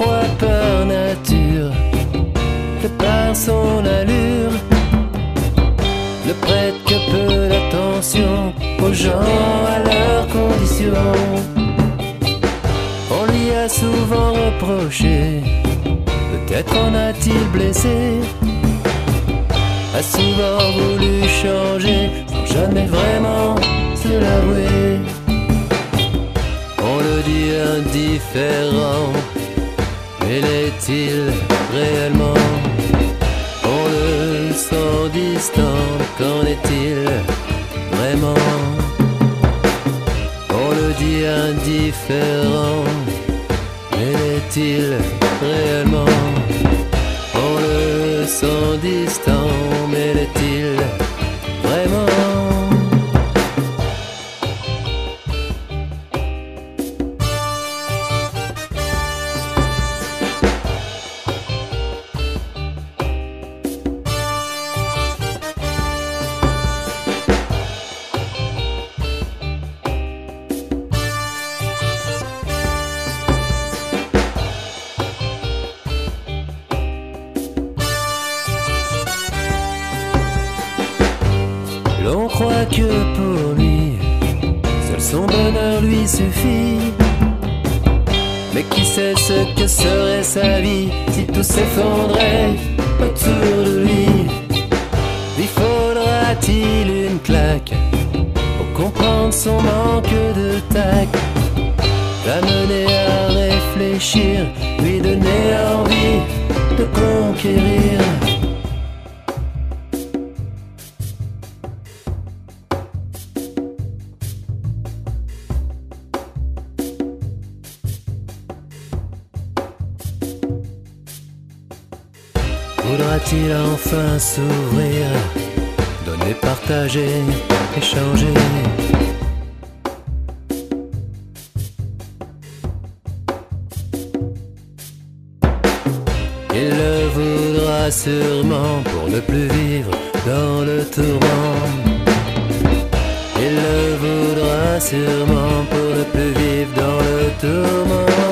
croit par nature que par son allure ne prête que peu d'attention aux gens, à leurs conditions. On lui a souvent reproché, peut-être en a-t-il blessé, a souvent voulu changer sans jamais vraiment se l'avouer. On le dit indifférent, mais l'est-il réellement? On le sent distant, qu'en est-il vraiment? On le dit indifférent, mais l'est-il réellement? On le sent distant, mais l'est-il vraiment? L'on croit que pour lui, seul son bonheur lui suffit. Mais qui sait ce que serait sa vie si tout s'effondrait autour de lui? Lui faudra-t-il une claque pour comprendre son manque de tact, l'amener à réfléchir, lui donner envie de conquérir? Voudra-t-il enfin s'ouvrir, donner, partager, échanger? Il le voudra sûrement pour ne plus vivre dans le tourment. Il le voudra sûrement pour ne plus vivre dans le tourment.